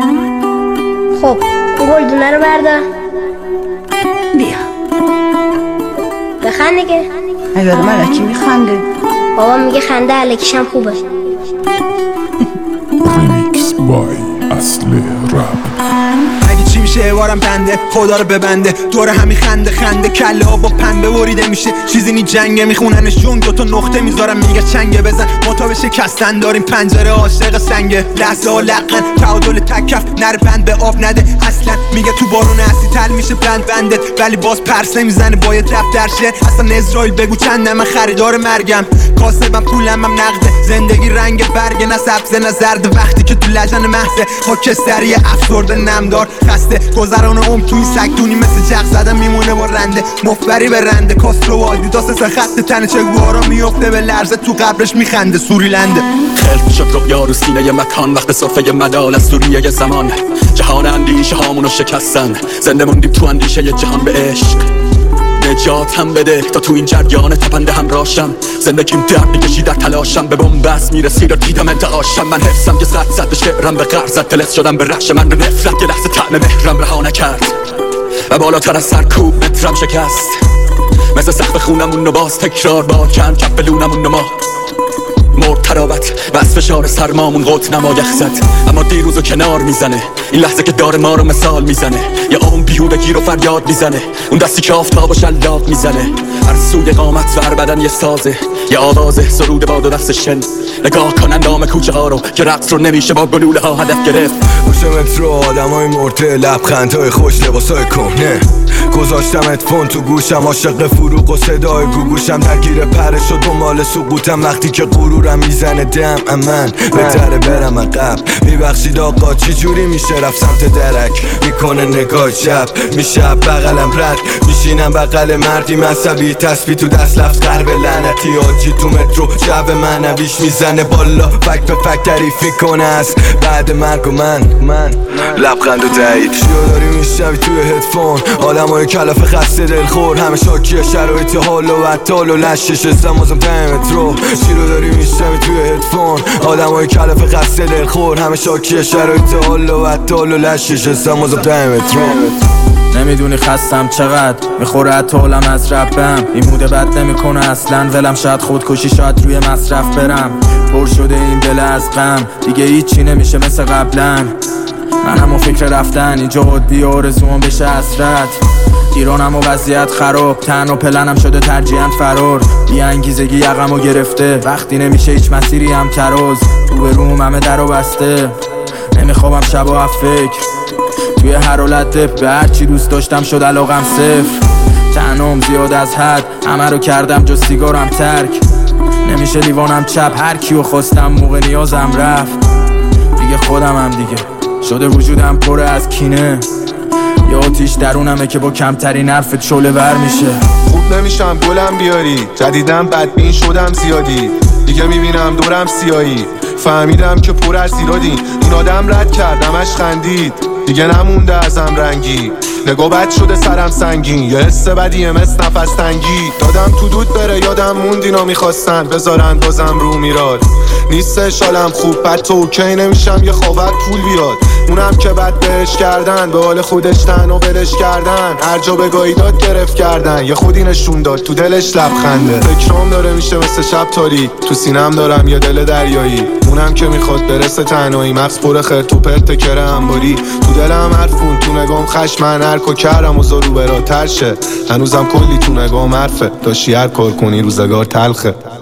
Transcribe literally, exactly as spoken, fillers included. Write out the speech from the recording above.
خب گلدونه رو بردار. بیا بخند دیگه. اگر ملکی میخنده. بابا میگه خنده الکیشم خوبه. ریمیکس بای اصل رپ. اگه چی میشه وارم بنده خدا رو ببنده دور همین خنده خنده کله ها با پنبه بریده میشه چیزی نی جنگه میخوننش جون دوتا نقطه میذارم میگه چنگه بزن متا بشه کستن داریم پنجره عاشق سنگه لحظه ها لقن تعادل تکف نر بند به آب نده اصلا میگه تو بارون اصلی تل میشه بند بندت ولی باز پرس نمیزنه باید رفت در شعر اصلا اسرائیل بگو چند من خریدار مرگم کاسبم پولم هم نقده زندگی رنگ برگ نه سبز نه زرد وقتی که تو لجن محضه خاکستری افسرده نمدار خسته گذران عمر توی سگدونی مثل جغ زدن میمونه با رنده مفبری به رنده کاسترو و آدیداس سه خط تنه چه گوارا میفته به لرزه تو قبرش میخنده سوریلنده خلق شد رو یارو سینه مکان وقت صفحه مدال از سوریه زمان جهان اندیشه هامونو شکستن زنده موندیم تو اندیشه جهان به عشق نجات هم بده تا تو این جریان تپنده هم راشم زندگیم درد میکشی در تلاشم به بنبست میرسی رو دیدم انتعاشم من حفظم که زد زد به شعرم به غرب زد تلس شدم به رخش من به نفرت یه لحظه طعم مهرم رها نکرد و بالاتر از سرکوب مترم شکست مثل سقف خونمون رو باز تکرار با کن کف بلونمون ما مرد تراوت و از فشار سرمامون قط نمایخ زد اما دیروزو کنار میزنه این لحظه که داره ما رو مثال میزنه یا اون بیهودگی رو فریاد میزنه اون دستی که آفتاب و شلاق میزنه هر سوی قامت و هر بدن یه سازه یه آوازه سرود باد و دست شن نگاه کن اندام کوچه ها رو که رقص رو نمیشه با گلوله ها هدف گرفت پشت مترو آدم های مرته لبخندهای خوش لباسای کهنه گذاشتم اتفون تو گوشم عاشق فروغ و صدای گوگوشم درگیر پرش و دنبال سقوطم وقتی که غرورم میزنه دم امن بهتره برم عقب میبخشید آقا چی جوری میشه رفت سمت درک میکنه نگاه شب میشه بغلم رد میشینم بغل مردی مذهبی تسبیح تو دست لفظ قرب لعنتی آجی تو مترو شب منویش میزنه بالا فک به فک تعریفی کنه است بعد مرگ و من من لبخند و تایید چیو داری میشنوی توی هدفون آدم های کلافه خسته دلخور همه شاکیه شرایط حال و عطال و لشش زمازم پای مترو چی رو داری میشنوی توی هدفون آدم های کلافه خسته دلخور همه شاکیه شرایط حال و عطال و لشش زمازم پای مترو نمیدونی خستم چقدر میخوره عطالم از ربم این موده بد نمیکنه اصلا ولم شاید خودکشی شاید روی مصرف برم پر شده این دل از غم دیگه هیچی نمیشه مثل قبلا من همو فکر رفتن اینجا عدی آرزوم بشه حسرت ایرانم و وضعیت خراب تن و پلنم شده ترجیحاً فرار بی انگیزگی یقمو گرفته وقتی نمیشه هیچ مسیری هم تراز رو به روم همه در و بسته نمیخوابم شب و فکر توی هر حالت به هر چی دوست داشتم شد علاقم صفر تنم زیاد از حد همه رو کردم جز سیگارم ترک نمیشه لیوانم چپ هر کیو خواستم موقع نیازم رفت دیگه خودمم دیگه شده وجودم پر از کینه یا آتیش درونمه که با کمترین حرفت شعله ور میشه خوب نمیشم گلم بیاری جدیدم بدبین شدم زیادی دیگه میبینم دورم سیایی فهمیدم که پر از ایرادی این آدم رد کردمش خندید دیگه نمونده ازم رنگی نگاه بد شده سرم سنگین یه حس بدیه مثل نفس تنگی دادم تو دود بره یادم موند اینا میخواستن بذارن بازم رو میراد نیسته شالم خوب بد تو اوکی نمیشم یه خوابت پول بیاد اونم که بد بهش کردن به حال خودش تن و بلش کردن هر جا بگاهی داد گرفت کردن یه خودی نشون داد تو دلش لبخنده فکرام داره میشه مثل شب تاریک تو سینم دارم یه دل دریایی اونم که میخواد برسه تنهایی مغز پر خرت و پرت کره انباری تو دلم حرفون تو نگام خشمن هرکو کردم و زارو برا ترشه هنوزم کلی تو نگام حرفه داشتی هر کار کنی روزگار تلخه